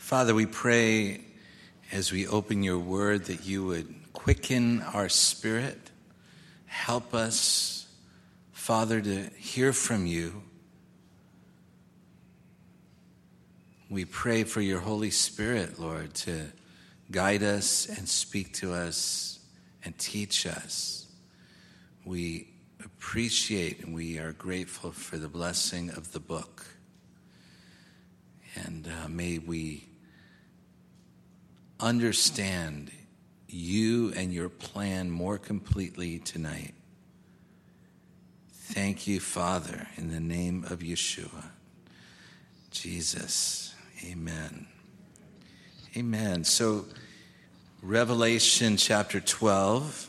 Father, we pray as we open your word that you would quicken our spirit. Help us, Father, to hear from you. We pray for your Holy Spirit, Lord, to guide us and speak to us and teach us. We appreciate and we are grateful for the blessing of the book. And may we understand you and your plan more completely tonight. Thank you, Father, in the name of Yeshua, Jesus. Amen. Amen. So, Revelation chapter 12.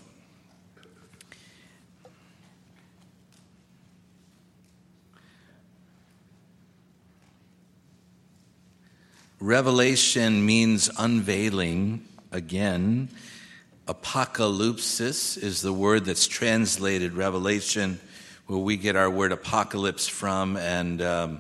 Revelation means unveiling. Again, apocalypsis is the word that's translated Revelation, where we get our word apocalypse from, and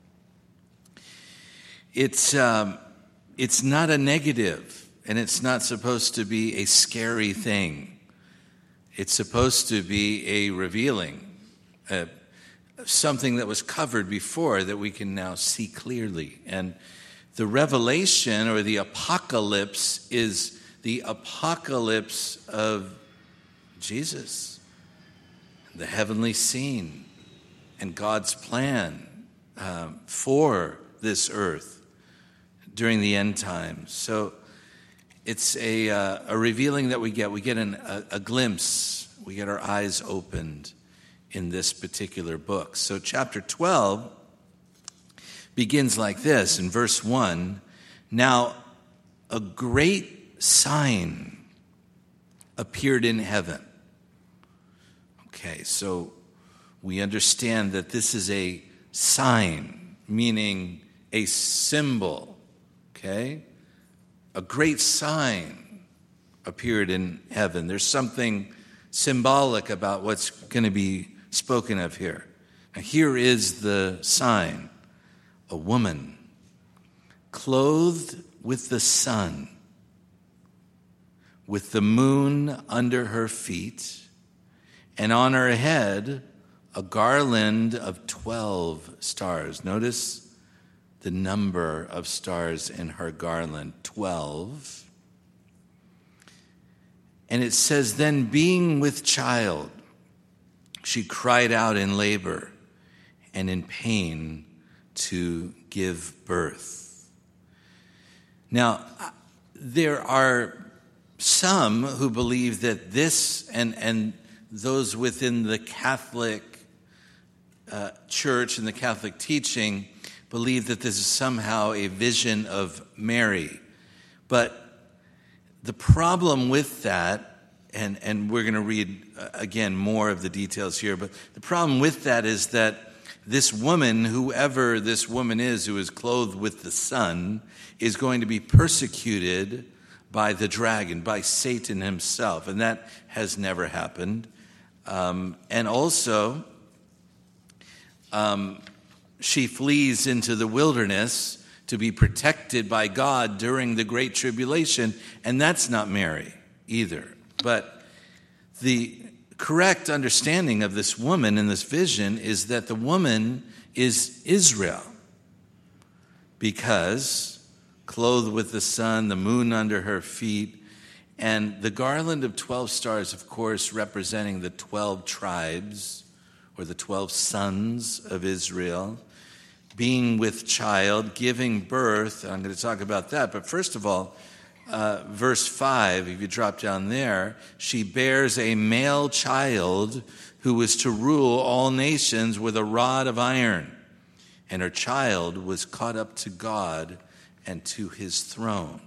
it's not a negative, and it's not supposed to be a scary thing. It's supposed to be a revealing, something that was covered before that we can now see clearly. And the revelation or the apocalypse is the apocalypse of Jesus, the heavenly scene, and God's plan for this earth during the end times. So it's a revealing that we get. We get a glimpse. We get our eyes opened in this particular book. So chapter 12 begins like this in verse 1. Now, a great sign appeared in heaven. Okay, so we understand that this is a sign, meaning a symbol. Okay? A great sign appeared in heaven. There's something symbolic about what's going to be spoken of here. Now, here is the sign. A woman clothed with the sun, with the moon under her feet, and on her head a garland of 12 stars. Notice the number of stars in her garland, 12. And it says, then being with child, she cried out in labor and in pain to give birth. Now, there are some who believe that this, and those within the Catholic Church and the Catholic teaching, believe that this is somehow a vision of Mary. But the problem with that, and we're going to read again more of the details here, but the problem with that is that this woman, whoever this woman is who is clothed with the sun, is going to be persecuted by the dragon, by Satan himself. And that has never happened. And also, she flees into the wilderness to be protected by God during the Great Tribulation. And that's not Mary either. But the correct understanding of this woman in this vision is that the woman is Israel, because clothed with the sun, the moon under her feet, and the garland of 12 stars, of course, representing the 12 tribes or the 12 sons of Israel, being with child, giving birth. I'm going to talk about that, but first of all, verse 5, if you drop down there, she bears a male child who is to rule all nations with a rod of iron. And her child was caught up to God and to his throne.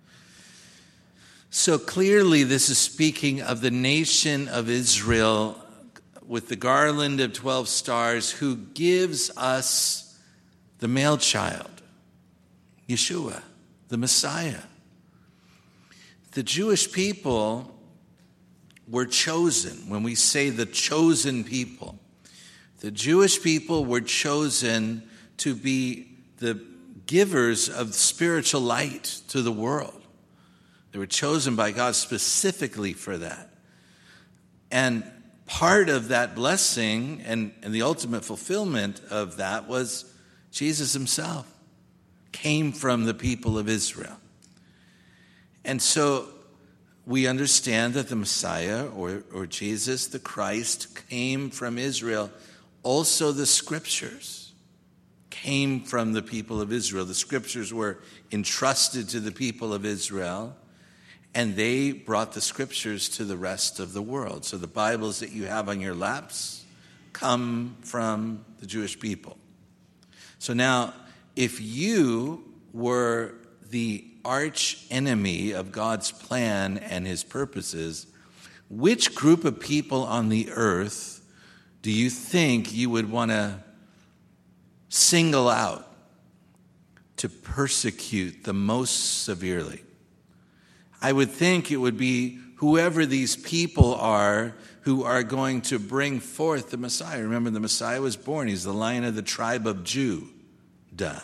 So clearly this is speaking of the nation of Israel with the garland of 12 stars, who gives us the male child, Yeshua, the Messiah. The Jewish people were chosen. When we say the chosen people, the Jewish people were chosen to be the givers of spiritual light to the world. They were chosen by God specifically for that. And part of that blessing and the ultimate fulfillment of that was Jesus himself came from the people of Israel. And so we understand that the Messiah or Jesus, the Christ, came from Israel. Also the scriptures came from the people of Israel. The scriptures were entrusted to the people of Israel, and they brought the scriptures to the rest of the world. So the Bibles that you have on your laps come from the Jewish people. So now, if you were the arch enemy of God's plan and his purposes, which group of people on the earth do you think you would want to single out to persecute the most severely? I would think it would be whoever these people are who are going to bring forth the Messiah. Remember, the Messiah was born. He's the Lion of the tribe of Judah.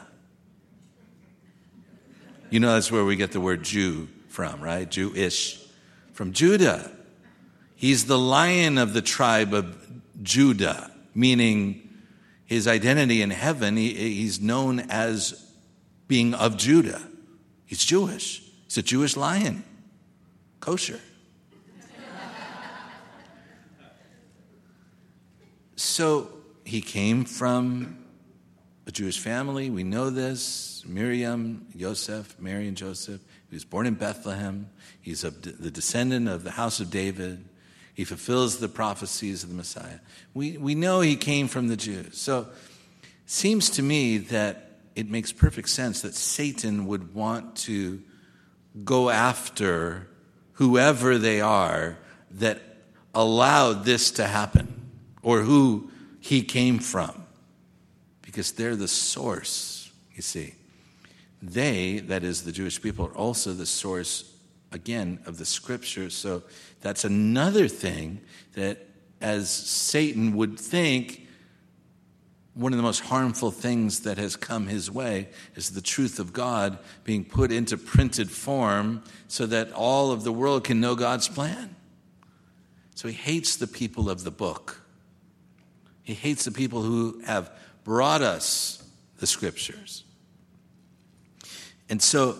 You know that's where we get the word Jew from, right? Jewish. From Judah. He's the Lion of the tribe of Judah, meaning his identity in heaven, he's known as being of Judah. He's Jewish. He's a Jewish lion. Kosher. So he came from a Jewish family. We know this. Miriam, Joseph, Mary and Joseph. He was born in Bethlehem. He's the descendant of the house of David. He fulfills the prophecies of the Messiah. We know he came from the Jews. So it seems to me that it makes perfect sense that Satan would want to go after whoever they are that allowed this to happen, or who he came from, because they're the source, you see. They, that is the Jewish people, are also the source, again, of the scriptures. So that's another thing that, as Satan would think, one of the most harmful things that has come his way is the truth of God being put into printed form so that all of the world can know God's plan. So he hates the people of the book. He hates the people who have brought us the scriptures. And so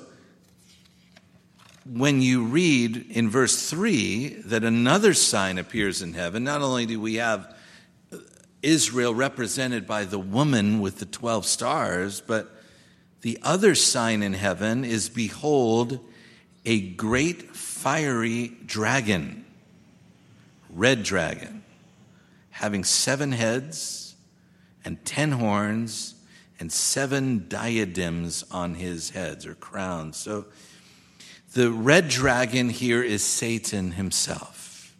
when you read in verse 3 that another sign appears in heaven, not only do we have Israel represented by the woman with the 12 stars, but the other sign in heaven is, behold, a great fiery dragon, red dragon, having 7 heads and 10 horns and 7 diadems on his heads, or crowns. So the red dragon here is Satan himself.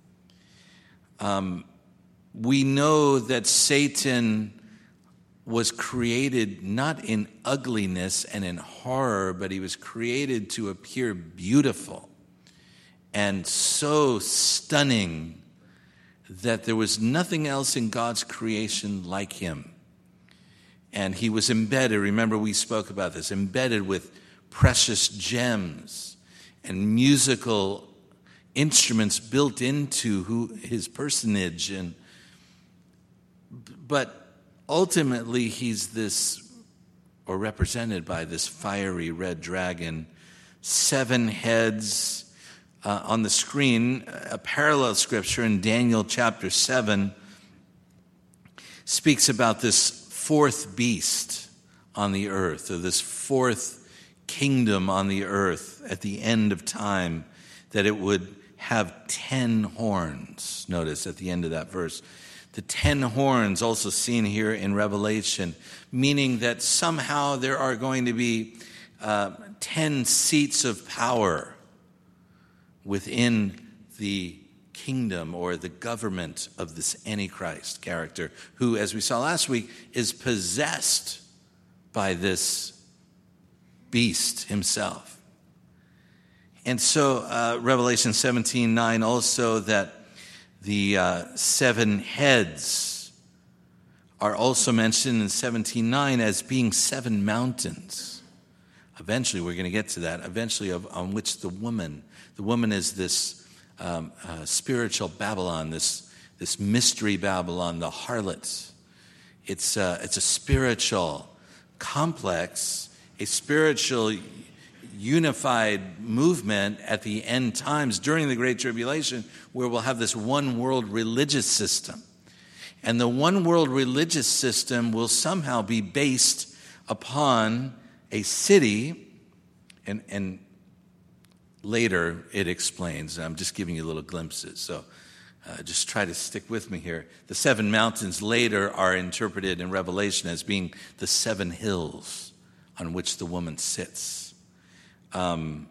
We know that Satan was created not in ugliness and in horror, but he was created to appear beautiful and so stunning that there was nothing else in God's creation like him. And he was embedded, remember we spoke about this, embedded with precious gems and musical instruments built into his personage. But ultimately he's this, or represented by this fiery red dragon, 7 heads. On the screen, a parallel scripture in Daniel chapter 7 speaks about this 4th beast on the earth, or this 4th kingdom on the earth at the end of time, that it would have 10 horns. Notice at the end of that verse, the 10 horns also seen here in Revelation, meaning that somehow there are going to be 10 seats of power within the kingdom or the government of this Antichrist character, who, as we saw last week, is possessed by this beast himself. And so Revelation 17:9 also, that the 7 heads are also mentioned in 17:9 as being 7 mountains. Eventually, we're going to get to that. Eventually, on which the woman is this spiritual Babylon, this mystery Babylon, the harlot. It's a spiritual complex, a spiritual unified movement at the end times during the Great Tribulation, where we'll have this one world religious system. And the one world religious system will somehow be based upon a city, and later it explains. I'm just giving you little glimpses, so just try to stick with me here. The 7 mountains later are interpreted in Revelation as being the 7 hills on which the woman sits. So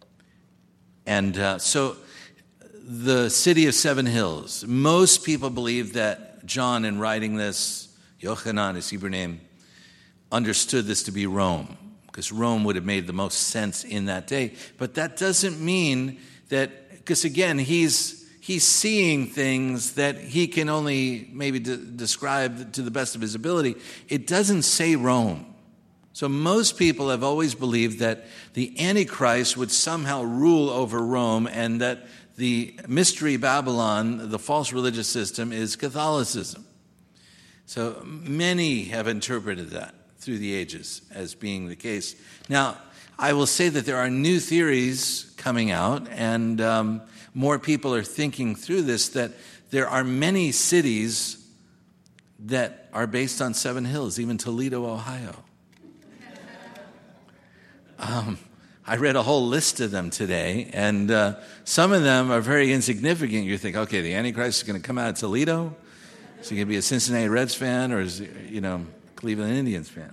the city of 7 hills, most people believe that John, in writing this, Yochanan, his Hebrew name, understood this to be Rome, because Rome would have made the most sense in that day. But that doesn't mean that, because again, he's seeing things that he can only maybe describe to the best of his ability. It doesn't say Rome. So most people have always believed that the Antichrist would somehow rule over Rome, and that the mystery Babylon, the false religious system, is Catholicism. So many have interpreted that through the ages as being the case. Now, I will say that there are new theories coming out, and more people are thinking through this, that there are many cities that are based on 7 hills, even Toledo, Ohio. I read a whole list of them today, and some of them are very insignificant. You think, okay, the Antichrist is going to come out of Toledo? Is he going to be a Cincinnati Reds fan, or is he, Cleveland Indians fan?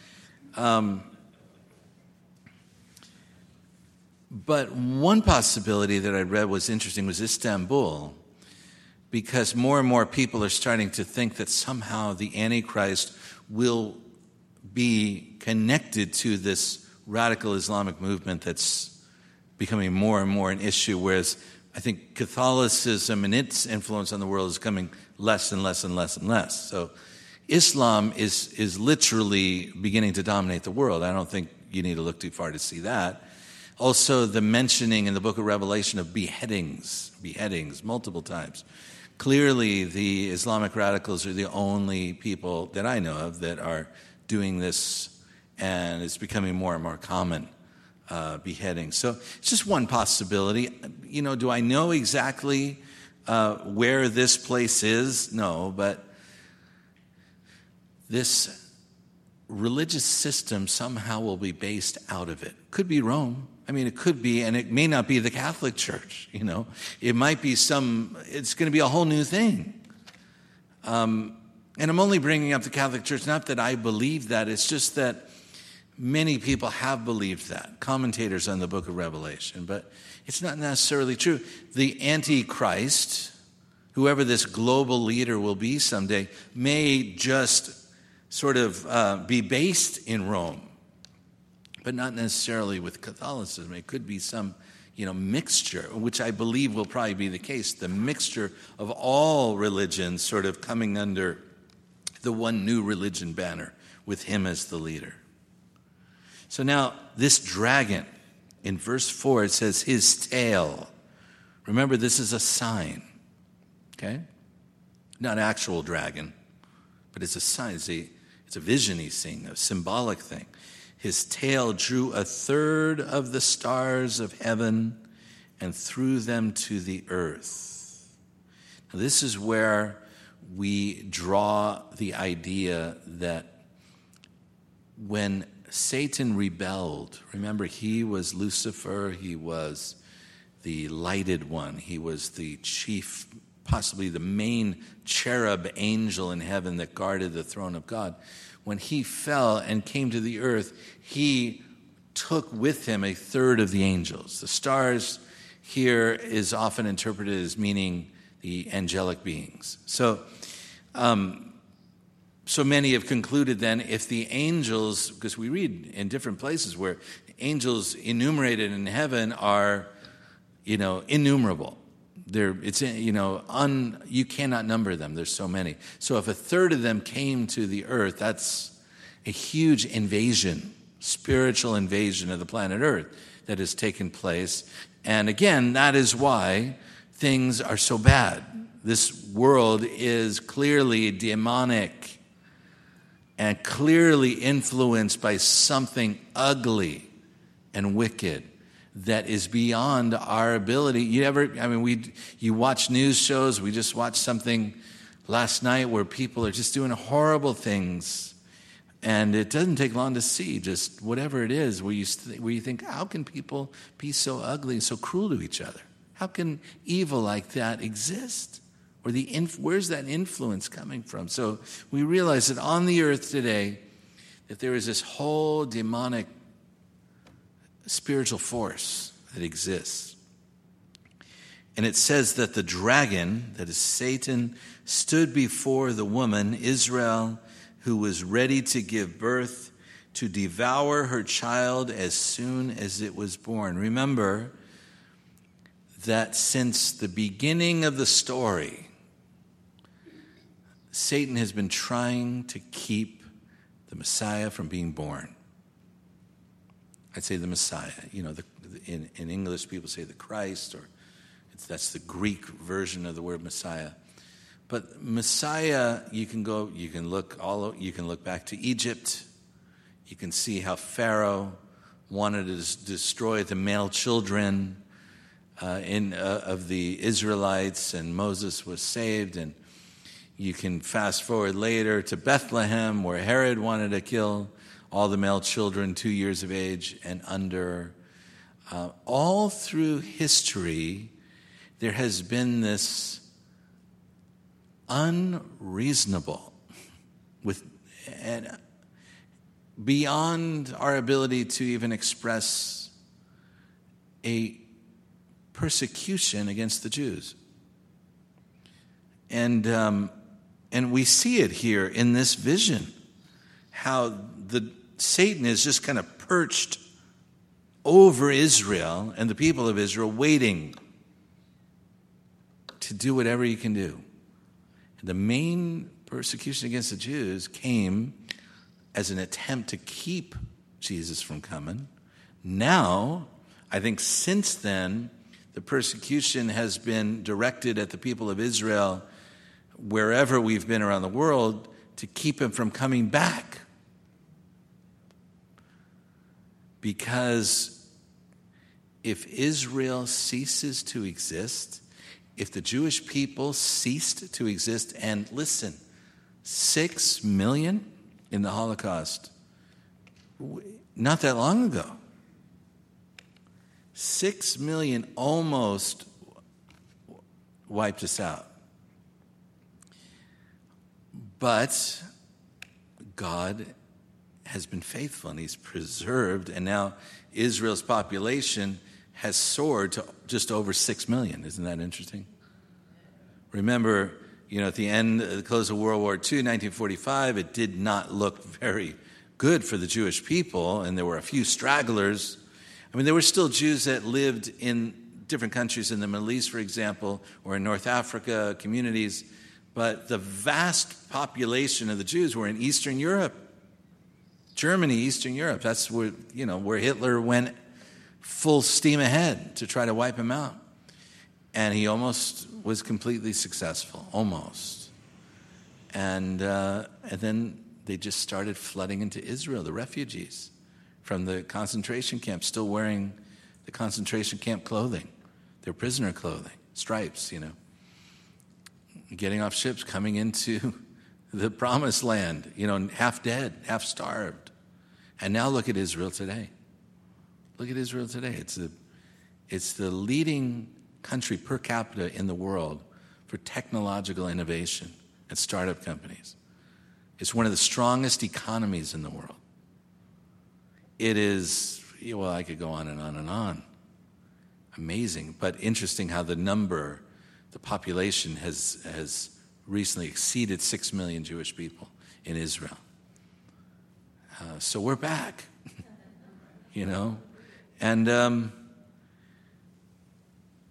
But one possibility that I read was interesting was Istanbul, because more and more people are starting to think that somehow the Antichrist will be connected to this radical Islamic movement that's becoming more and more an issue, whereas I think Catholicism and its influence on the world is coming less and less and less and less. So Islam is literally beginning to dominate the world. I don't think you need to look too far to see that. Also, the mentioning in the book of Revelation of beheadings multiple times. Clearly, the Islamic radicals are the only people that I know of that are doing this, and it's becoming more and more common, beheading. So it's just one possibility. Do I know exactly where this place is? No, but this religious system somehow will be based out of it. Could be Rome. It could be, and it may not be the Catholic Church, It might be it's going to be a whole new thing. And I'm only bringing up the Catholic Church, not that I believe that, it's just that many people have believed that, commentators on the book of Revelation, but it's not necessarily true. The Antichrist, whoever this global leader will be someday, may just sort of be based in Rome, but not necessarily with Catholicism. It could be some, mixture, which I believe will probably be the case, the mixture of all religions sort of coming under the one new religion banner with him as the leader. So now, this dragon, in verse 4, it says his tail. Remember, this is a sign, okay? Not an actual dragon, but it's a sign. It's a vision he's seeing, a symbolic thing. His tail drew 1/3 of the stars of heaven and threw them to the earth. Now, this is where we draw the idea that when Satan rebelled, remember, he was Lucifer, he was the lighted one, he was the chief, possibly the main cherub angel in heaven that guarded the throne of God. When he fell and came to the earth, he took with him 1/3 of the angels. The stars here is often interpreted as meaning the angelic beings. So many have concluded then, if the angels, because we read in different places where angels enumerated in heaven are, innumerable. you cannot number them. There's so many. So if a third of them came to the earth, that's a huge invasion, spiritual invasion of the planet Earth that has taken place. And again, that is why things are so bad. This world is clearly demonic and clearly influenced by something ugly and wicked that is beyond our ability. You watch news shows. We just watched something last night where people are just doing horrible things, and it doesn't take long to see just whatever it is where you think, how can people be so ugly and so cruel to each other? How can evil like that exist? Or where's that influence coming from? So we realize that on the earth today, that there is this whole demonic spiritual force that exists. And it says that the dragon, that is Satan, stood before the woman, Israel, who was ready to give birth, to devour her child as soon as it was born. Remember that since the beginning of the story, Satan has been trying to keep the Messiah from being born. I'd say the Messiah. In English, people say the Christ, or that's the Greek version of the word Messiah. But Messiah, you can look back to Egypt. You can see how Pharaoh wanted to destroy the male children of the Israelites, and Moses was saved. And you can fast forward later to Bethlehem, where Herod wanted to kill all the male children 2 years of age and under. All through history, there has been this unreasonable, and beyond our ability to even express, a persecution against the Jews. And we see it here in this vision, how Satan is just kind of perched over Israel and the people of Israel, waiting to do whatever he can do. And the main persecution against the Jews came as an attempt to keep Jesus from coming. Now, I think since then, the persecution has been directed at the people of Israel wherever we've been around the world to keep him from coming back. Because if Israel ceases to exist, if the Jewish people ceased to exist, and listen, 6 million in the Holocaust, not that long ago, 6 million almost wiped us out. But God has been faithful, and he's preserved, and now Israel's population has soared to just over 6 million. Isn't that interesting? Remember, at the close of World War II, 1945, it did not look very good for the Jewish people, and there were a few stragglers. There were still Jews that lived in different countries in the Middle East, for example, or in North Africa, communities, but the vast population of the Jews were in Eastern Europe. Germany, Eastern Europe. That's where Hitler went full steam ahead to try to wipe him out. And he almost was completely successful, almost. And then they just started flooding into Israel, the refugees from the concentration camp, still wearing the concentration camp clothing, their prisoner clothing, stripes, getting off ships, coming into the promised land, half dead, half starved. And now look at Israel today. Look at Israel today. It's the leading country per capita in the world for technological innovation and startup companies. It's one of the strongest economies in the world. It is, I could go on and on and on. Amazing, but interesting how the population has recently exceeded 6 million Jewish people in Israel. So we're back, and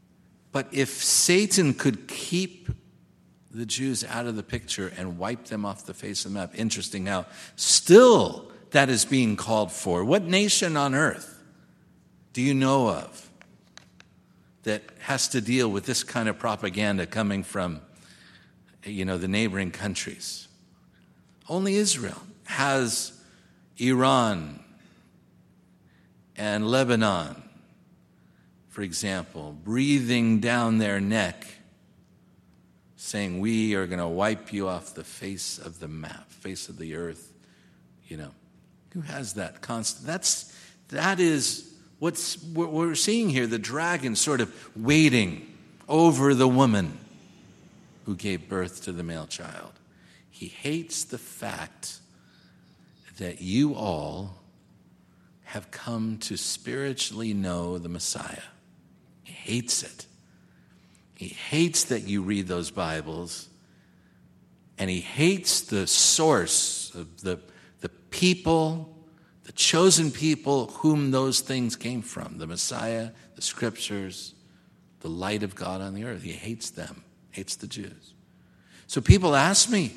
But if Satan could keep the Jews out of the picture and wipe them off the face of the map, interesting how still that is being called for. What nation on earth do you know of that has to deal with this kind of propaganda coming from, the neighboring countries? Only Israel has Iran and Lebanon, for example, breathing down their neck, saying, we are going to wipe you off the face of the map, face of the earth. Who has that constant? That is what we're seeing here, the dragon sort of waiting over the woman who gave birth to the male child. He hates the fact that you all have come to spiritually know the Messiah. He hates it. He hates that you read those Bibles, and he hates the source of the people, the chosen people whom those things came from, the Messiah, the Scriptures, the light of God on the earth. He hates them, hates the Jews. So people ask me,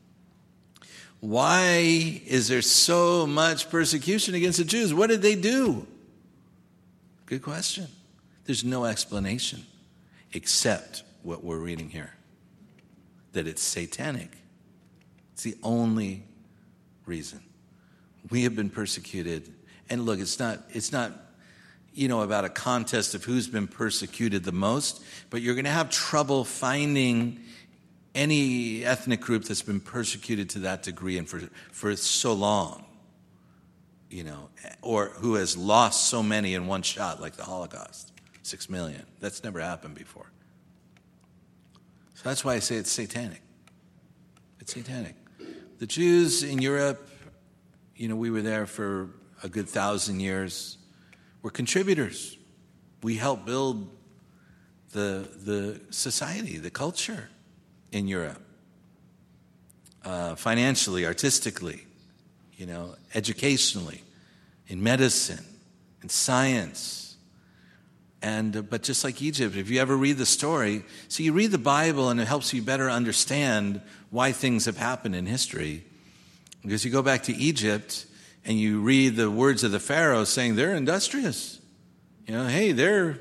why is there so much persecution against the Jews? What did they do? Good question. There's no explanation except what we're reading here, that it's satanic. It's the only reason. We have been persecuted. And look, it's not about a contest of who's been persecuted the most, but you're going to have trouble finding any ethnic group that's been persecuted to that degree and for so long, or who has lost so many in one shot, like the Holocaust, 6 million. That's never happened before. So that's why I say it's satanic. It's satanic. The Jews in Europe, we were there for a good 1,000 years. We're contributors. We helped build the society, the culture in Europe, financially, artistically, educationally, in medicine, in science. But just like Egypt, if you ever read the story, so you read the Bible and it helps you better understand why things have happened in history. Because you go back to Egypt and you read the words of the Pharaoh saying they're industrious. Hey, they're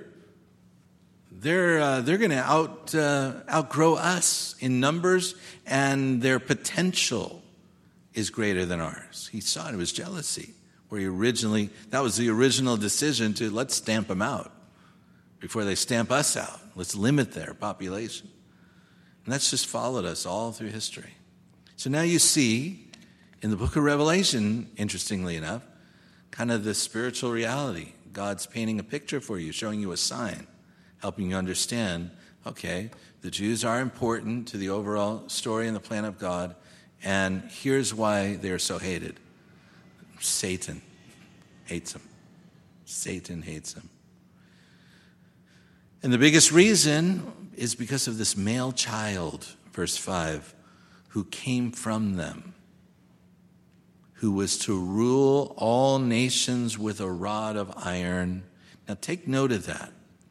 going to outgrow us in numbers, and their potential is greater than ours. He saw it. It was jealousy. That was the original decision to let's stamp them out before they stamp us out. Let's limit their population. And that's just followed us all through history. So now you see in the book of Revelation, interestingly enough, kind of the spiritual reality. God's painting a picture for you, showing you a sign, helping you understand, okay, the Jews are important to the overall story and the plan of God, and here's why they are so hated. Satan hates them. Satan hates them. And the biggest reason is because of this male child, verse 5, who came from them, who was to rule all nations with a rod of iron. Now take note of that.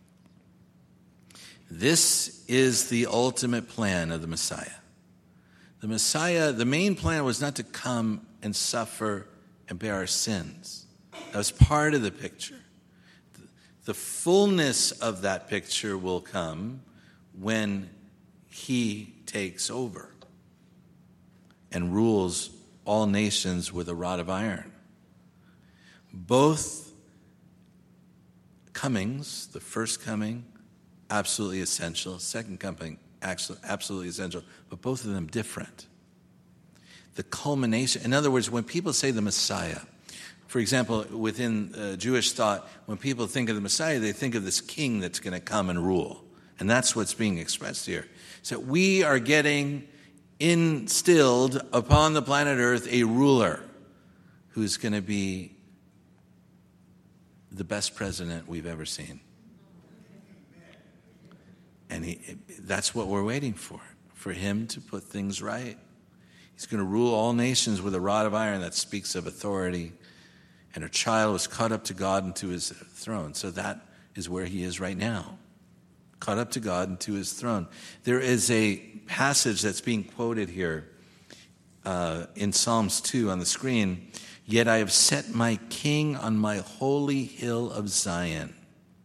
This is the ultimate plan of the Messiah. The Messiah, the main plan was not to come and suffer and bear our sins. That was part of the picture. The fullness of that picture will come when he takes over and rules all nations with a rod of iron. Both comings, the first coming, absolutely essential, second coming, absolutely essential, but both of them different. The culmination, in other words, when people say the Messiah, for example, within Jewish thought, when people think of the Messiah, they think of this king that's going to come and rule. And that's what's being expressed here. So we are getting instilled upon the planet Earth a ruler who's going to be the best president we've ever seen. And that's what we're waiting for him to put things right. He's going to rule all nations with a rod of iron that speaks of authority. And a child was caught up to God and to his throne. So that is where he is right now, caught up to God and to his throne. There is a passage that's being quoted here in Psalms 2 on the screen. Yet I have set my king on my holy hill of Zion.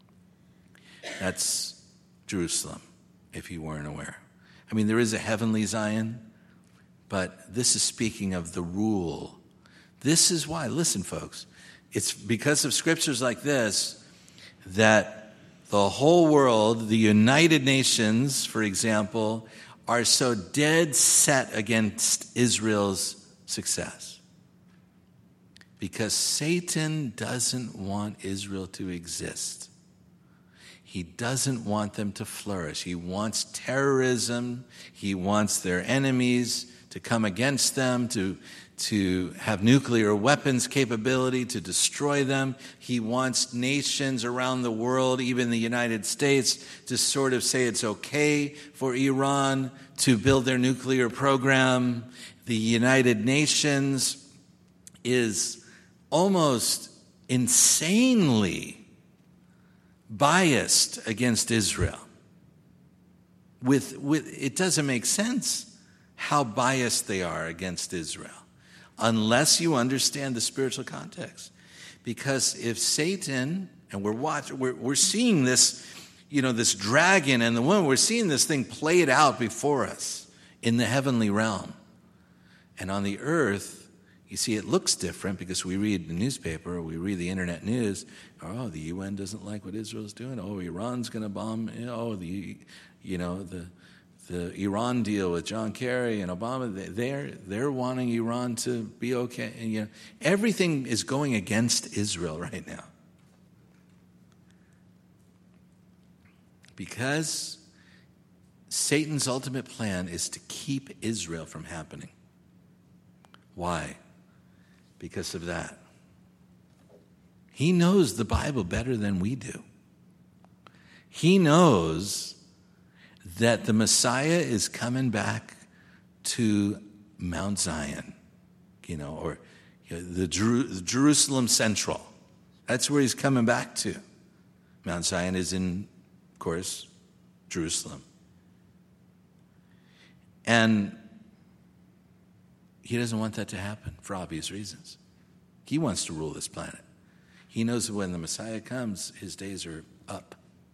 That's Jerusalem, if you weren't aware. I mean, there is a heavenly Zion, but this is speaking of the rule. This is why, listen, folks, it's because of scriptures like this that the whole world, the United Nations, for example, are so dead set against Israel's success. Because Satan doesn't want Israel to exist. He doesn't want them to flourish. He wants terrorism. He wants their enemies to come against them, to have nuclear weapons capability, to destroy them. He wants nations around the world, even the United States, to sort of say it's okay for Iran to build their nuclear program. The United Nations is almost insanely biased against Israel. It doesn't make sense how biased they are against Israel unless you understand the spiritual context. Because if Satan, and we're seeing this, this dragon and the woman, we're seeing this thing played out before us in the heavenly realm. And on the earth, you see, it looks different because we read the newspaper, we read the internet news. Oh, the UN doesn't like what Israel's doing. Oh, Iran's going to bomb. Oh, the Iran deal with John Kerry and Obama. They're wanting Iran to be okay. And everything is going against Israel right now because Satan's ultimate plan is to keep Israel from happening. Why? Because of that. He knows the Bible better than we do. He knows that the Messiah is coming back to Mount Zion, or the Jerusalem Central. That's where he's coming back to. Mount Zion is in, of course, Jerusalem. And he doesn't want that to happen for obvious reasons. He wants to rule this planet. He knows that when the Messiah comes, his days are up.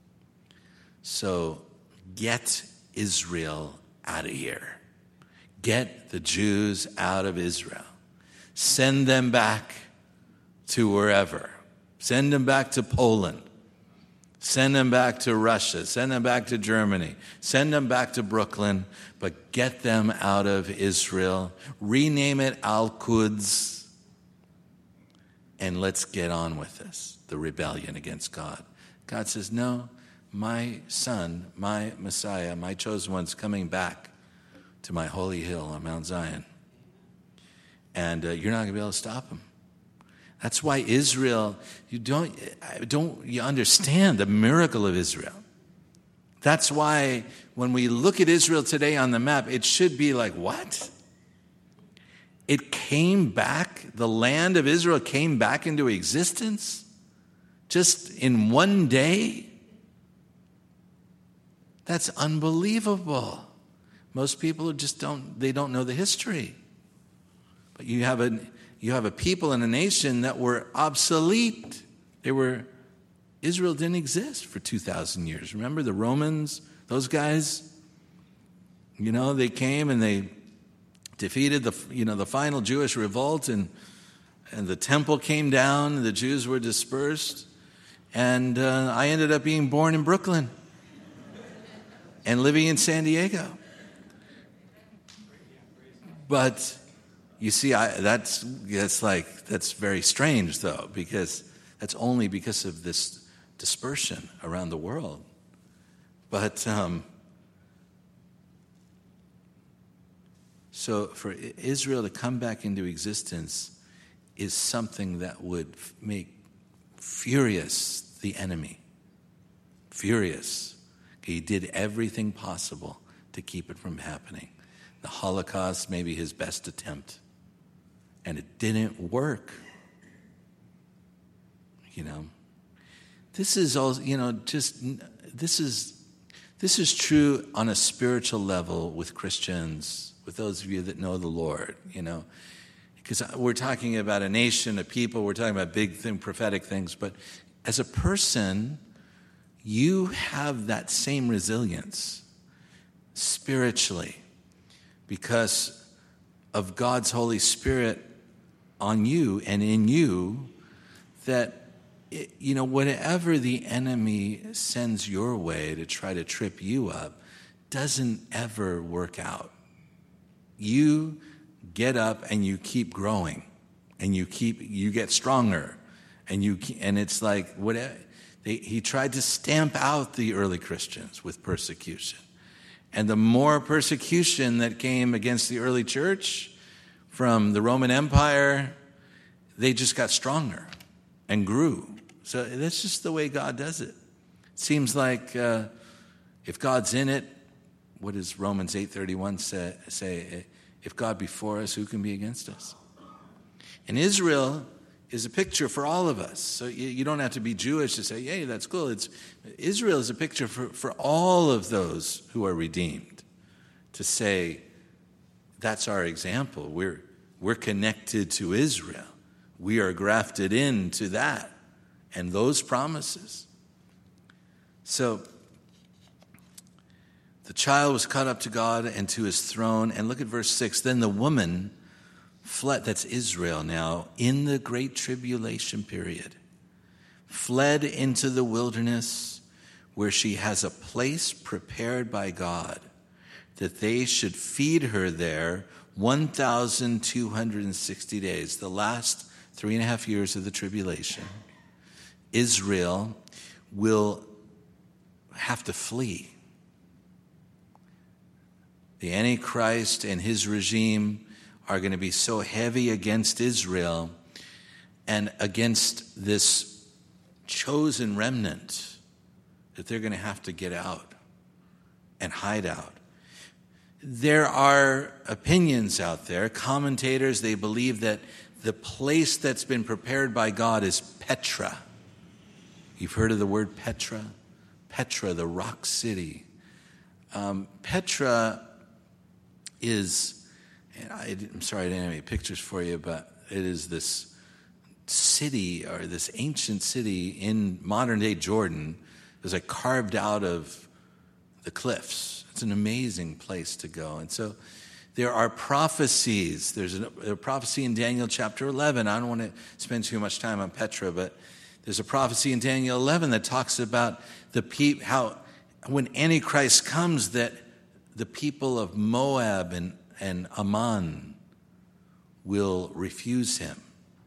So get Israel out of here. Get the Jews out of Israel. Send them back to wherever. Send them back to Poland. Send them back to Russia. Send them back to Germany. Send them back to Brooklyn. But get them out of Israel. Rename it Al-Quds. And let's get on with this, the rebellion against God. God says, no, my son, my Messiah, my chosen one's coming back to my holy hill on Mount Zion. And you're not going to be able to stop him. That's why Israel, you understand the miracle of Israel. That's why when we look at Israel today on the map, it should be like, what? It came back, the land of Israel came back into existence just in one day? That's unbelievable. Most people just don't know the history. But you have a people and a nation that were obsolete. Israel didn't exist for 2,000 years. Remember the Romans, those guys? They came and they defeated the final Jewish revolt, and the temple came down, and the Jews were dispersed. And I ended up being born in Brooklyn and living in San Diego. But you see, that's very strange, though, because that's only because of this dispersion around the world. But so for Israel to come back into existence is something that would make furious the enemy. Furious. He did everything possible to keep it from happening. The Holocaust may be his best attempt. And it didn't work. This is all, this is This is true on a spiritual level with Christians, with those of you that know the Lord, because we're talking about a nation, a people, we're talking about prophetic things, but as a person, you have that same resilience spiritually because of God's Holy Spirit on you and in you, that whatever the enemy sends your way to try to trip you up doesn't ever work out. You get up and you keep growing, and you get stronger, and it's like whatever. He tried to stamp out the early Christians with persecution. And the more persecution that came against the early church from the Roman Empire, they just got stronger and grew. So that's just the way God does it. It seems like if God's in it, what does Romans 8:31 say? If God be for us, who can be against us? And Israel is a picture for all of us. So you don't have to be Jewish to say, yay, that's cool. Israel is a picture for all of those who are redeemed, to say, that's our example. We're connected to Israel. We are grafted into that and those promises. So the child was caught up to God and to his throne. And look at verse 6. Then the woman fled, that's Israel now, in the great tribulation period, fled into the wilderness where she has a place prepared by God that they should feed her there 1,260 days, the last 3.5 years of the tribulation. Israel will have to flee. The Antichrist and his regime are going to be so heavy against Israel and against this chosen remnant that they're going to have to get out and hide out. There are opinions out there, commentators, they believe that the place that's been prepared by God is Petra. You've heard of the word Petra? Petra, the rock city. Petra is, I'm sorry I didn't have any pictures for you, but it is this city, or this ancient city in modern-day Jordan. It was like carved out of the cliffs. It's an amazing place to go. And so there are prophecies. There's a prophecy in Daniel chapter 11. I don't want to spend too much time on Petra, but there's a prophecy in Daniel 11 that talks about how when Antichrist comes, that the people of Moab and Ammon will refuse him.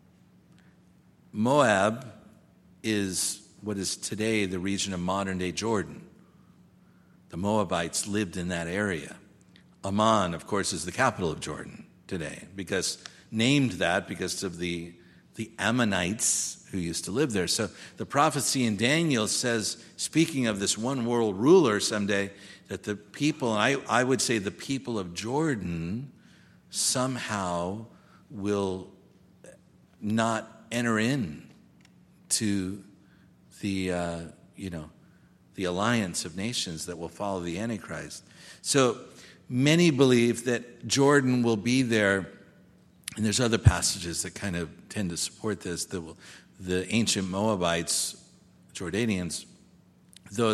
Moab is what is today the region of modern-day Jordan. The Moabites lived in that area. Amman, of course, is the capital of Jordan today, named that because of the Ammonites who used to live there. So the prophecy in Daniel says, speaking of this one world ruler someday, that the people, I would say the people of Jordan, somehow will not enter in to the alliance of nations that will follow the Antichrist. So many believe that Jordan will be there, and there's other passages that kind of tend to support this. The ancient Moabites, Jordanians, though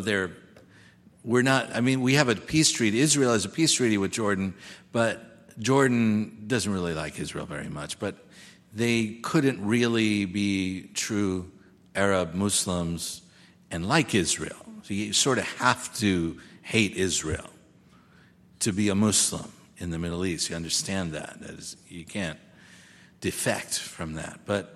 we have a peace treaty. Israel has a peace treaty with Jordan, but Jordan doesn't really like Israel very much. But they couldn't really be true Arab Muslims and like Israel. So you sort of have to hate Israel to be a Muslim in the Middle East. You understand that. That is, you can't defect from that. But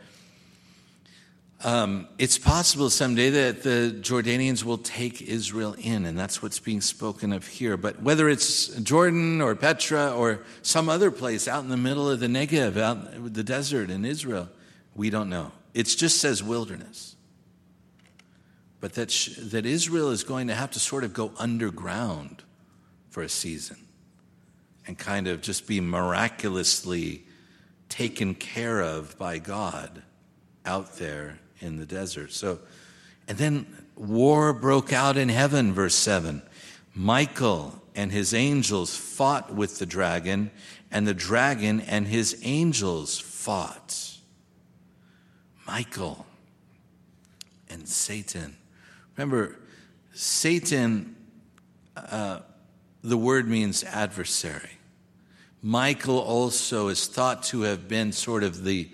it's possible someday that the Jordanians will take Israel in, and that's what's being spoken of here. But whether it's Jordan or Petra or some other place out in the middle of the Negev, out in the desert in Israel, we don't know. It just says wilderness. But that Israel is going to have to sort of go underground for a season and kind of just be miraculously taken care of by God out there in the desert. So, and then war broke out in heaven, verse 7. Michael and his angels fought with the dragon, and the dragon and his angels fought. Michael and Satan. Remember, Satan, the word means adversary. Michael also is thought to have been sort of the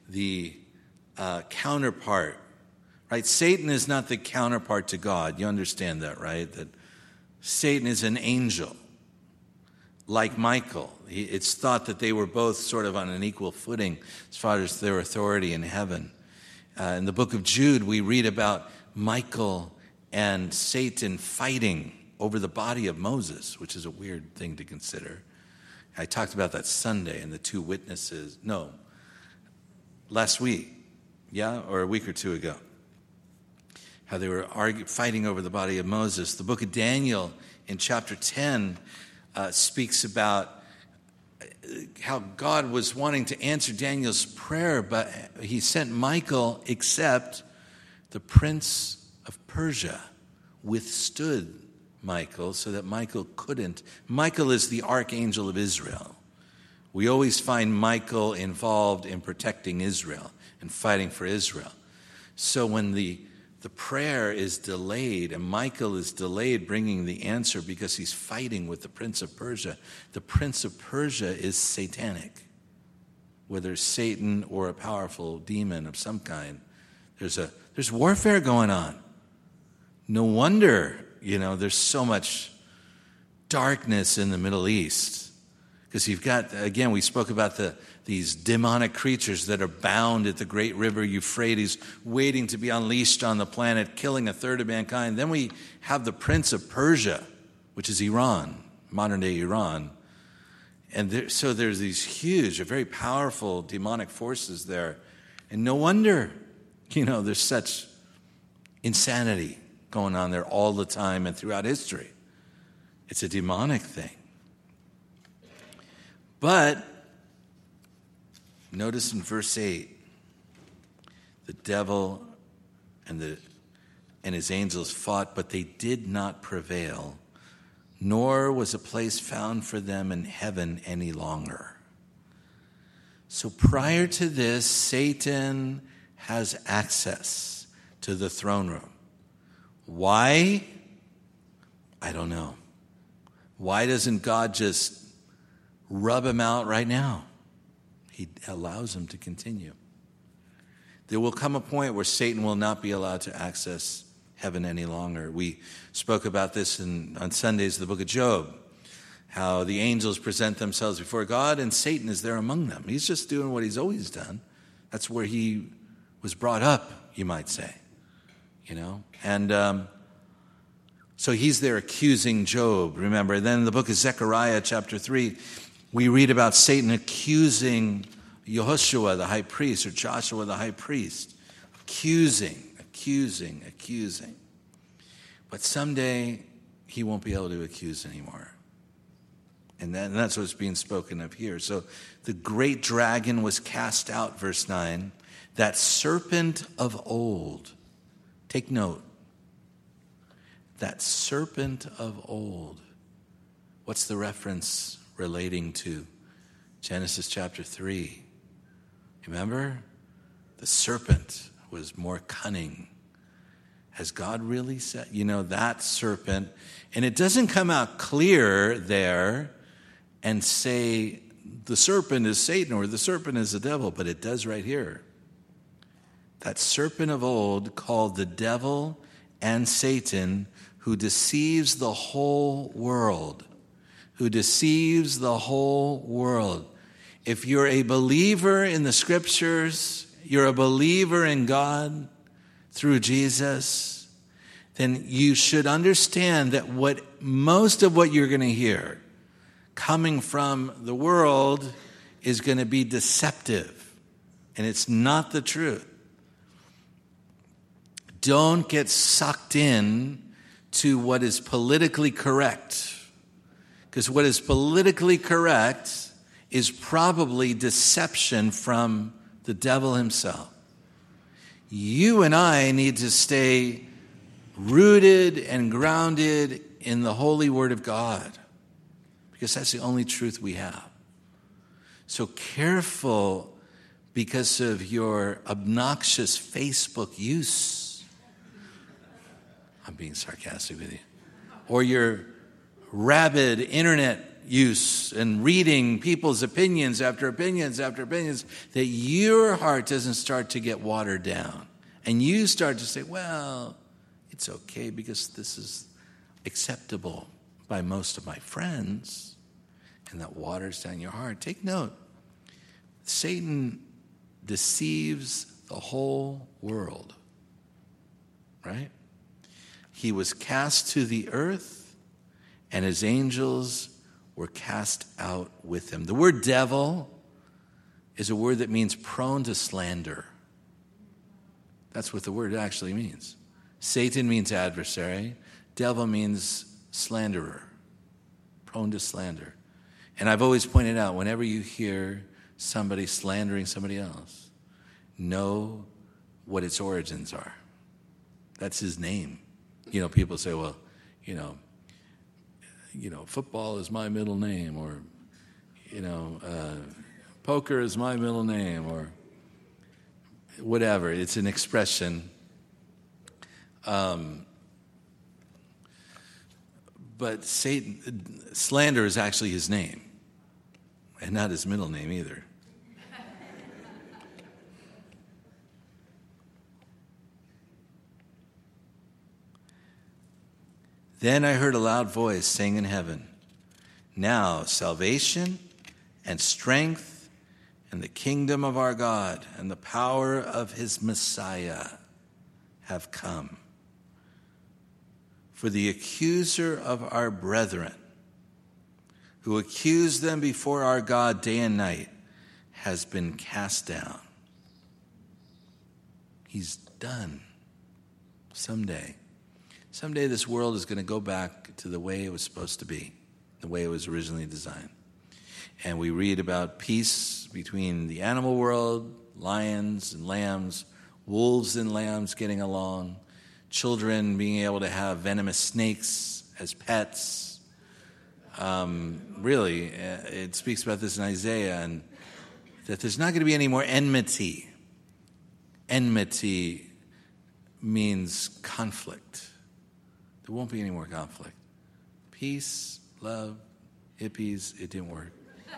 counterpart, right? Satan is not the counterpart to God. You understand that, right? That Satan is an angel, like Michael. It's thought that they were both sort of on an equal footing as far as their authority in heaven. In the book of Jude, we read about Michael and Satan fighting over the body of Moses, which is a weird thing to consider. I talked about that Sunday and the two witnesses. No, last week, or a week or two ago. How they were fighting over the body of Moses. The book of Daniel in chapter 10 speaks about how God was wanting to answer Daniel's prayer, but he sent Michael, except the prince of Persia withstood Michael so that Michael couldn't. Michael is the archangel of Israel. We always find Michael involved in protecting Israel and fighting for Israel. So when the prayer is delayed and Michael is delayed bringing the answer because he's fighting with the prince of Persia, the prince of Persia is satanic. Whether Satan or a powerful demon of some kind, there's warfare going on. No wonder, there's so much darkness in the Middle East. Because you've got, again, we spoke about these demonic creatures that are bound at the great river Euphrates, waiting to be unleashed on the planet, killing a third of mankind. Then we have the prince of Persia, which is Iran, modern-day Iran. And so there's these huge, very powerful demonic forces there. And no wonder, there's such insanity going on there all the time and throughout history. It's a demonic thing. But notice in verse 8, the devil and his angels fought, but they did not prevail, nor was a place found for them in heaven any longer. So prior to this, Satan has access to the throne room. Why? I don't know. Why doesn't God just rub him out right now? He allows him to continue. There will come a point where Satan will not be allowed to access heaven any longer. We spoke about this on Sundays in the book of Job, how the angels present themselves before God and Satan is there among them. He's just doing what he's always done. That's where he was brought up, you might say. And so he's there accusing Job, remember. Then in the book of Zechariah, chapter 3, we read about Satan accusing Yehoshua, the high priest, or Joshua, the high priest. Accusing. But someday he won't be able to accuse anymore. And that's what's being spoken of here. So the great dragon was cast out, verse 9, that serpent of old. Take note. That serpent of old. What's the reference relating to? Genesis chapter 3. Remember? The serpent was more cunning. Has God really said, that serpent? And it doesn't come out clear there and say the serpent is Satan or the serpent is the devil, but it does right here. That serpent of old, called the devil and Satan, who deceives the whole world. If you're a believer in the scriptures, you're a believer in God through Jesus, then you should understand that most of what you're going to hear coming from the world is going to be deceptive, and it's not the truth. Don't get sucked in to what is politically correct, because what is politically correct is probably deception from the devil himself. You and I need to stay rooted and grounded in the holy word of God, because that's the only truth we have. So careful because of your obnoxious Facebook use. I'm being sarcastic with you. Or your rabid internet use and reading people's opinions after opinions after opinions, that your heart doesn't start to get watered down. And you start to say, well, it's okay because this is acceptable by most of my friends. And that waters down your heart. Take note. Satan deceives the whole world. Right? He was cast to the earth, and his angels were cast out with him. The word devil is a word that means prone to slander. That's what the word actually means. Satan means adversary. Devil means slanderer, prone to slander. And I've always pointed out, whenever you hear somebody slandering somebody else, know what its origins are. That's his name. You know, people say, well, football is my middle name, or, poker is my middle name, or whatever. It's an expression. But Satan, slander is actually his name, and not his middle name either. Then I heard a loud voice saying in heaven, now salvation and strength and the kingdom of our God and the power of his Messiah have come. For the accuser of our brethren, who accused them before our God day and night, has been cast down. He's done. Someday this world is going to go back to the way it was supposed to be, the way it was originally designed. And we read about peace between the animal world, lions and lambs, wolves and lambs getting along, children being able to have venomous snakes as pets. Really, it speaks about this in Isaiah, and that there's not going to be any more enmity. Enmity means conflict. There won't be any more conflict. Peace, love, hippies, it didn't work.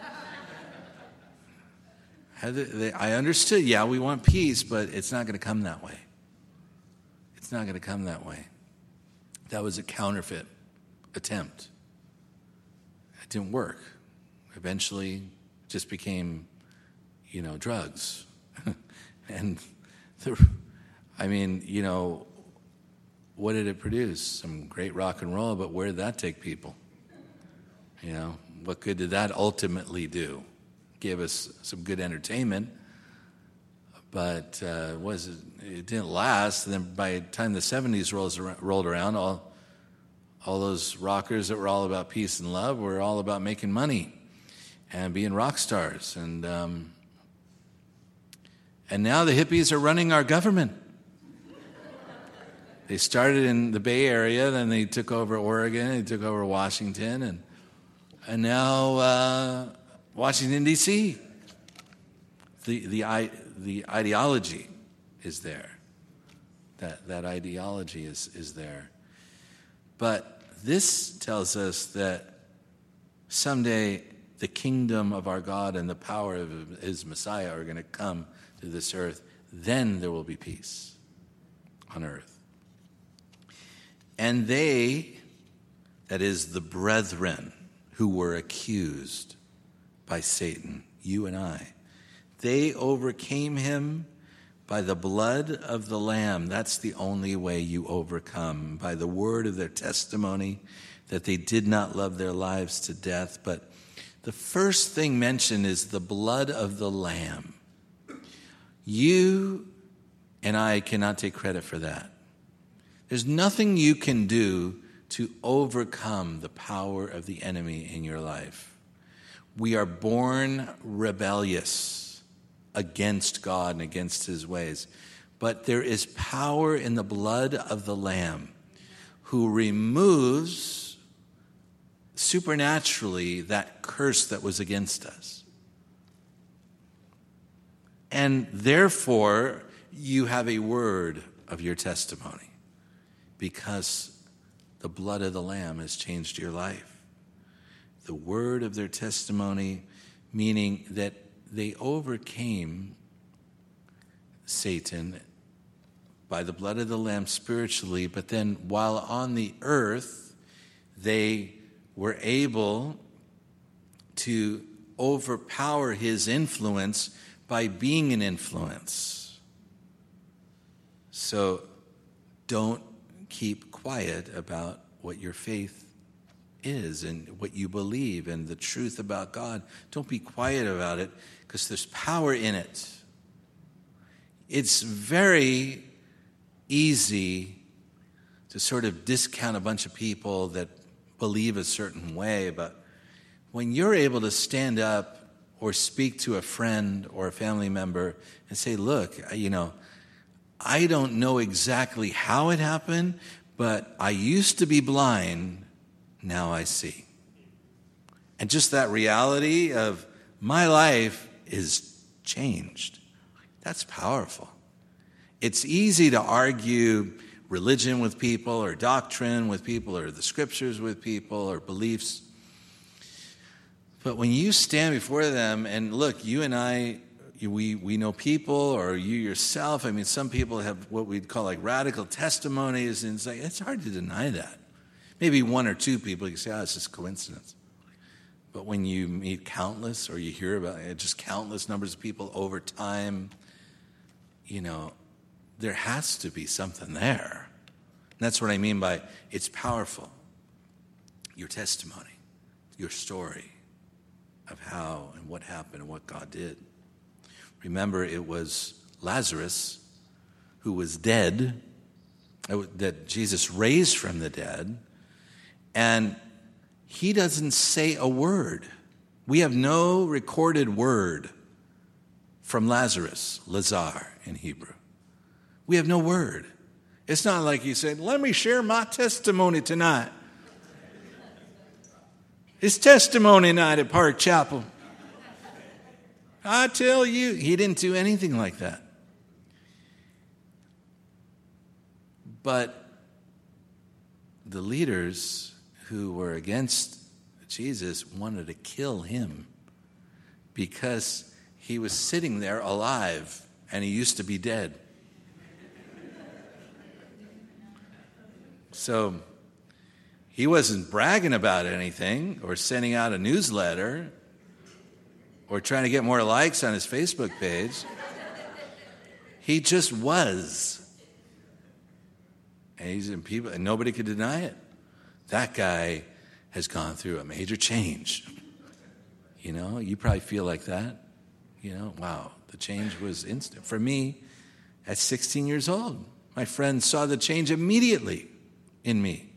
I understood, we want peace, but it's not going to come that way. It's not going to come that way. That was a counterfeit attempt. It didn't work. Eventually, it just became, drugs. And, what did it produce? Some great rock and roll, but where did that take people? What good did that ultimately do? Gave us some good entertainment, but it didn't last. And then by the time the 70s rolled around, all those rockers that were all about peace and love were all about making money and being rock stars. And now the hippies are running our government. They started in the Bay Area, then they took over Oregon, they took over Washington, and now Washington, D.C. The ideology is there. That ideology is there. But this tells us that someday the kingdom of our God and the power of his Messiah are going to come to this earth. Then there will be peace on earth. And they, that is the brethren who were accused by Satan, you and I, they overcame him by the blood of the Lamb. That's the only way you overcome, by the word of their testimony, that they did not love their lives to death. But the first thing mentioned is the blood of the Lamb. You and I cannot take credit for that. There's nothing you can do to overcome the power of the enemy in your life. We are born rebellious against God and against his ways. But there is power in the blood of the Lamb who removes supernaturally that curse that was against us. And therefore, you have a word of your testimony because the blood of the Lamb has changed your life. The word of their testimony, meaning that they overcame Satan by the blood of the Lamb spiritually, but then while on the earth, they were able to overpower his influence by being an influence. So don't keep quiet about what your faith is and what you believe and the truth about God. Don't be quiet about it because there's power in it. It's very easy to sort of discount a bunch of people that believe a certain way, but when you're able to stand up or speak to a friend or a family member and say, look, I don't know exactly how it happened, but I used to be blind, now I see. And just that reality of my life is changed. That's powerful. It's easy to argue religion with people or doctrine with people or the scriptures with people or beliefs. But when you stand before them and look, you and I, we know people or you yourself, some people have what we'd call like radical testimonies, and it's hard to deny that. Maybe one or two people, you say, it's just coincidence. But when you meet countless or you hear about just countless numbers of people over time, there has to be something there. And that's what I mean by it's powerful. Your testimony, your story of how and what happened and what God did. Remember, it was Lazarus who was dead, that Jesus raised from the dead, and he doesn't say a word. We have no recorded word from Lazarus, Lazar in Hebrew. We have no word. It's not like he said, let me share my testimony tonight. It's testimony night at Park Chapel. I tell you, he didn't do anything like that. But the leaders who were against Jesus wanted to kill him because he was sitting there alive and he used to be dead. So he wasn't bragging about anything or sending out a newsletter or trying to get more likes on his Facebook page. He just was. And he's in people, and nobody could deny it. That guy has gone through a major change. You probably feel like that. Wow, the change was instant. For me, at 16 years old, my friends saw the change immediately in me.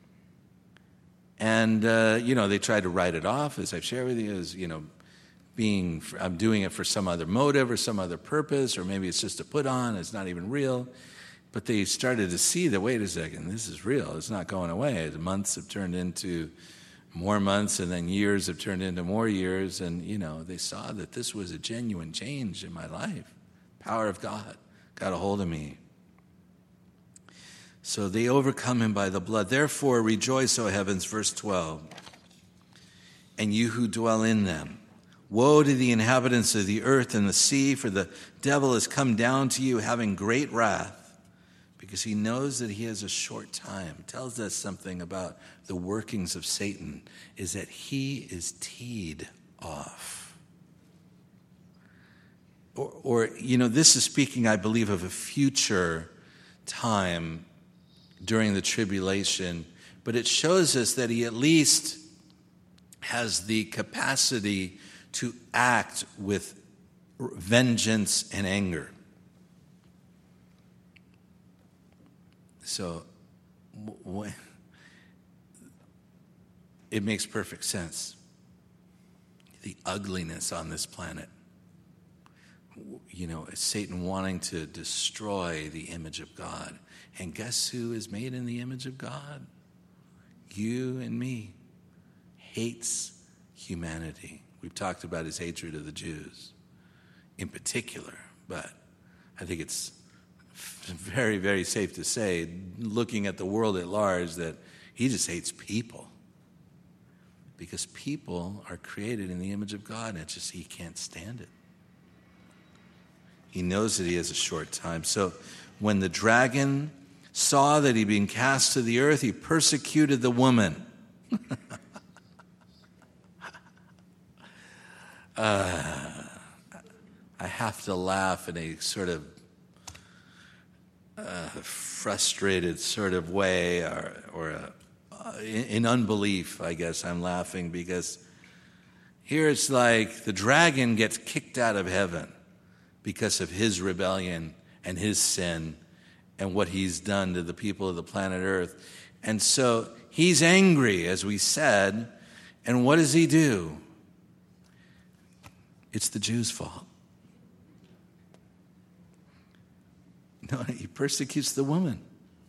And, they tried to write it off, as I've shared with you, as, I'm doing it for some other motive or some other purpose, or maybe it's just a put on, it's not even real. But they started to see that, wait a second, this is real, it's not going away. The months have turned into more months, and then years have turned into more years, and, they saw that this was a genuine change in my life. Power of God got a hold of me. So they overcome him by the blood. Therefore, rejoice, O heavens, verse 12, and you who dwell in them. Woe to the inhabitants of the earth and the sea, for the devil has come down to you having great wrath, because he knows that he has a short time. It tells us something about the workings of Satan, is that he is teed off. Or this is speaking, I believe, of a future time during the tribulation, but it shows us that he at least has the capacity to act with vengeance and anger. So it makes perfect sense. The ugliness on this planet. Satan wanting to destroy the image of God. And guess who is made in the image of God? You and me. hates humanity. We've talked about his hatred of the Jews in particular, but I think it's very, very safe to say, looking at the world at large, that he just hates people. Because people are created in the image of God, and it's just he can't stand it. He knows that he has a short time. So when the dragon saw that he'd been cast to the earth, he persecuted the woman. I have to laugh in a sort of frustrated sort of way, or in unbelief, I guess I'm laughing, because here it's like the dragon gets kicked out of heaven because of his rebellion and his sin and what he's done to the people of the planet Earth. And so he's angry, as we said, and what does he do? It's the Jews' fault. No, he persecutes the woman.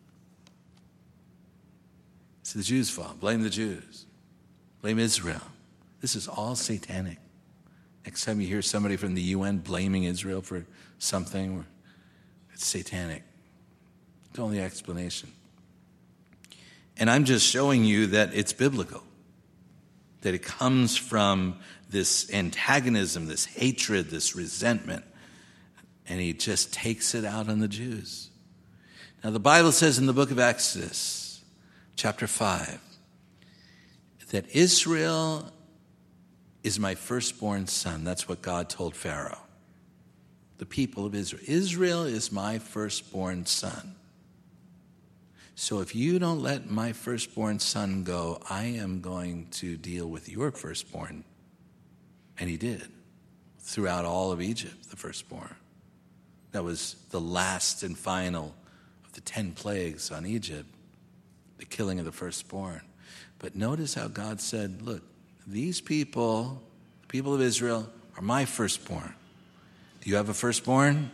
It's the Jews' fault. Blame the Jews. Blame Israel. This is all satanic. Next time you hear somebody from the UN blaming Israel for something, it's satanic. It's the only explanation. And I'm just showing you that it's biblical, that it comes from this antagonism, this hatred, this resentment, and he just takes it out on the Jews. Now, the Bible says in the book of Exodus, chapter 5, that Israel is my firstborn son. That's what God told Pharaoh, the people of Israel. Israel is my firstborn son. So if you don't let my firstborn son go, I am going to deal with your firstborn. And he did, throughout all of Egypt, the firstborn. That was the last and final of the 10 plagues on Egypt, the killing of the firstborn. But notice how God said, look, these people, the people of Israel, are my firstborn. Do you have a firstborn?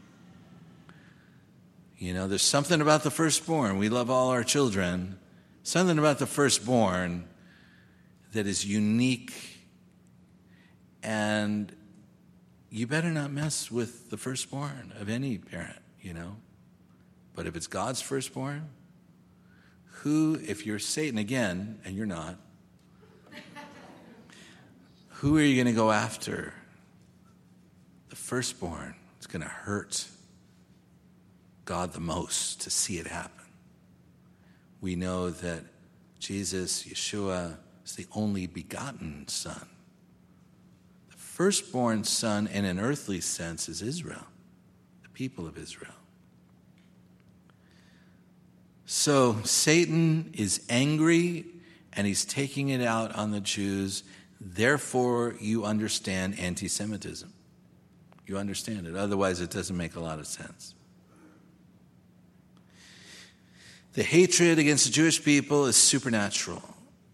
You know, there's something about the firstborn. We love all our children. Something about the firstborn that is unique, and you better not mess with the firstborn of any parent, you know. But if it's God's firstborn, who, if you're Satan again, and you're not, who are you going to go after? The firstborn. It's going to hurt God the most to see it happen. We know that Jesus, Yeshua, is the only begotten son. The firstborn son, in an earthly sense, is Israel, the people of Israel. So Satan is angry, and he's taking it out on the Jews. Therefore, you understand anti-Semitism. You understand it. Otherwise, it doesn't make a lot of sense. The hatred against the Jewish people is supernatural.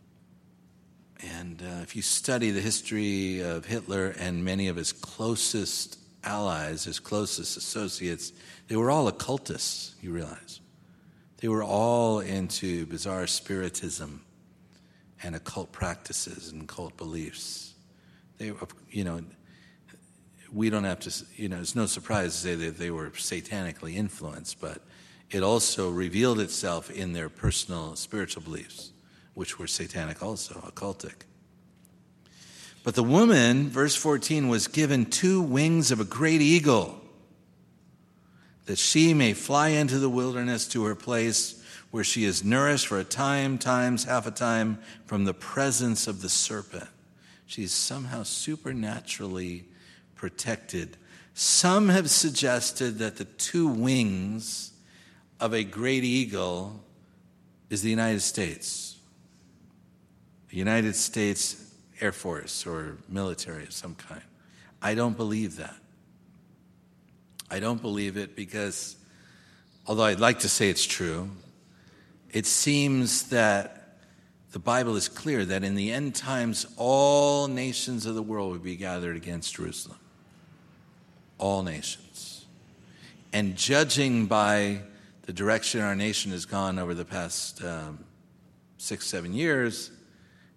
And if you study the history of Hitler and many of his closest allies, his closest associates, they were all occultists, you realize. They were all into bizarre spiritism and occult practices and occult beliefs. They were, you know, we don't have to, you know, it's no surprise to say that they were satanically influenced, but it also revealed itself in their personal spiritual beliefs, which were satanic also, occultic. But the woman, verse 14, was given 2 wings of a great eagle, that she may fly into the wilderness to her place where she is nourished for a time, times half a time, from the presence of the serpent. She is somehow supernaturally protected. Some have suggested that the 2 wings of a great eagle is the United States. The United States Air Force or military of some kind. I don't believe that. I don't believe it because, although I'd like to say it's true, it seems that the Bible is clear that in the end times, all nations of the world will be gathered against Jerusalem. All nations. And judging by the direction our nation has gone over the past 6-7 years, it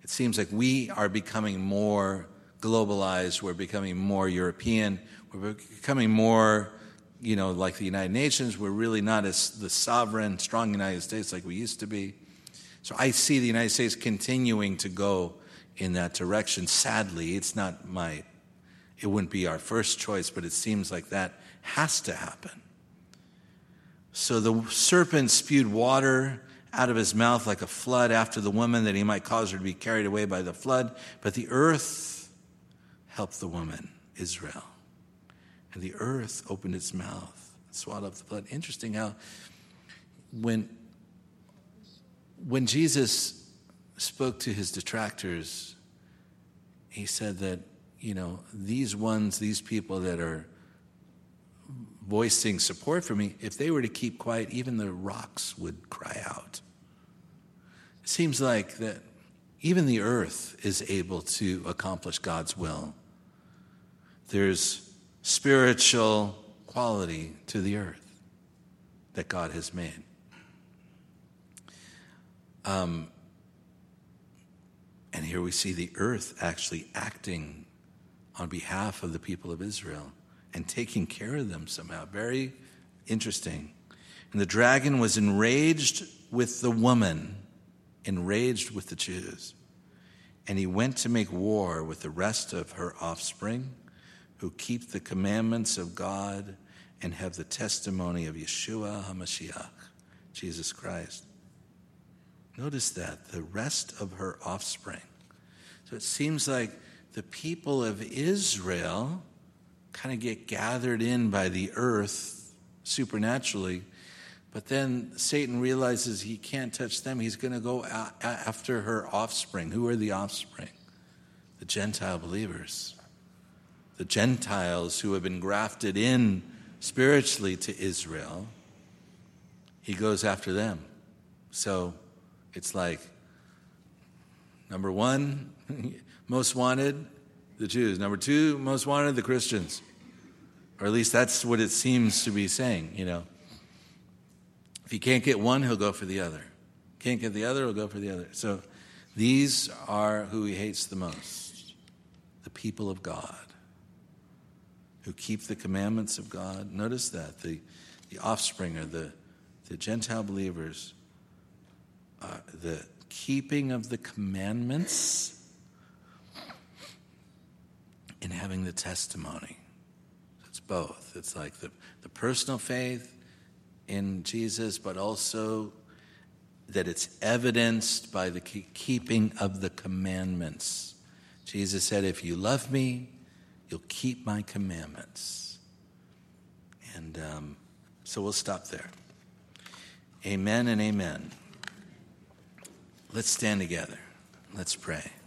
It seems like we are becoming more globalized. We're becoming more European. We're becoming more, like the United Nations. We're really not as the sovereign, strong United States like we used to be. So I see the United States continuing to go in that direction. Sadly, it wouldn't be our first choice, but it seems like that has to happen. So the serpent spewed water out of his mouth like a flood after the woman, that he might cause her to be carried away by the flood. But the earth helped the woman, Israel. And the earth opened its mouth and swallowed up the flood. Interesting how when Jesus spoke to his detractors, he said that, these people that are voicing support for me, if they were to keep quiet, even the rocks would cry out. It seems like that even the earth is able to accomplish God's will. There's spiritual quality to the earth that God has made. And here we see the earth actually acting on behalf of the people of Israel and taking care of them somehow. Very interesting. And the dragon was enraged with the woman, enraged with the Jews. And he went to make war with the rest of her offspring, who keep the commandments of God and have the testimony of Yeshua HaMashiach, Jesus Christ. Notice that, the rest of her offspring. So it seems like the people of Israel kind of get gathered in by the earth supernaturally, but then Satan realizes he can't touch them. He's going to go after her offspring. Who are the offspring? The Gentile believers. The Gentiles who have been grafted in spiritually to Israel. He goes after them. So it's like, number one, most wanted, the Jews. Number two, most wanted, the Christians. Or at least that's what it seems to be saying, If he can't get one, he'll go for the other. Can't get the other, he'll go for the other. So these are who he hates the most. The people of God, who keep the commandments of God. Notice that, the offspring or the Gentile believers, the keeping of the commandments and having the testimony. It's both. It's like the personal faith in Jesus, but also that it's evidenced by the keeping of the commandments. Jesus said, if you love me, you'll keep my commandments. And so we'll stop there. Amen and amen. Let's stand together. Let's pray.